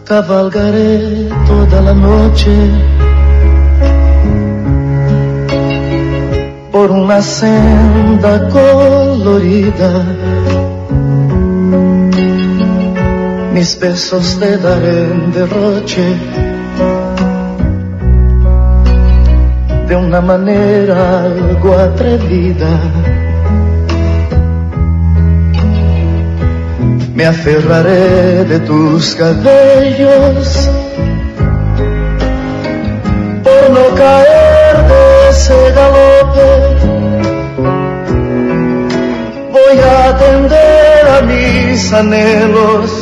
Cabalgaré toda la noche por una senda colorida. Mis besos te daré en derroche, de una manera algo atrevida. Me aferraré de tus cabellos por no caer de ese galope. Voy a atender a mis anhelos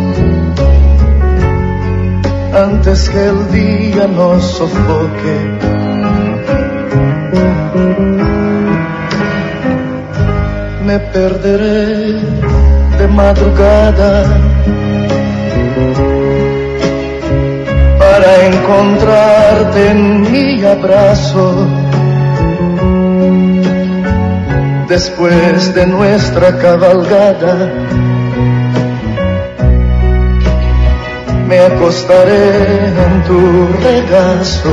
antes que el día nos sofoque. Me perderé de madrugada para encontrarte en mi abrazo. Después de nuestra cabalgada me acostaré en tu regazo,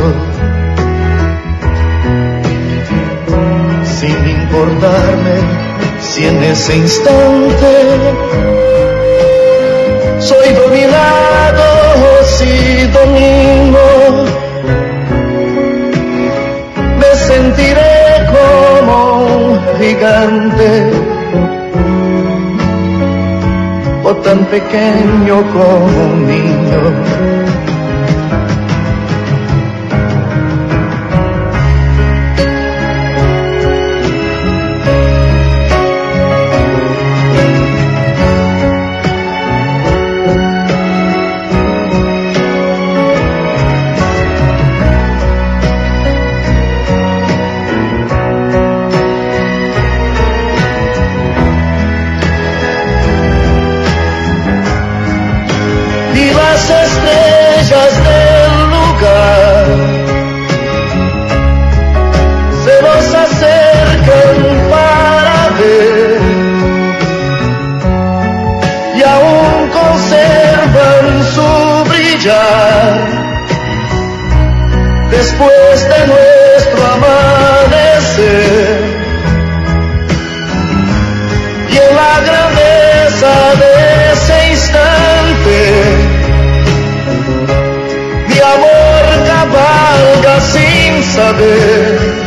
sin importarme si en ese instante soy dominado o si domino. Me sentiré como un gigante o tan pequeño como un niño. Y las estrellas del lugar se nos acercan para ver y aún conservan su brillar después de nuestro amanecer. Y en la grandeza de ese instante mi amor cabalga sin saber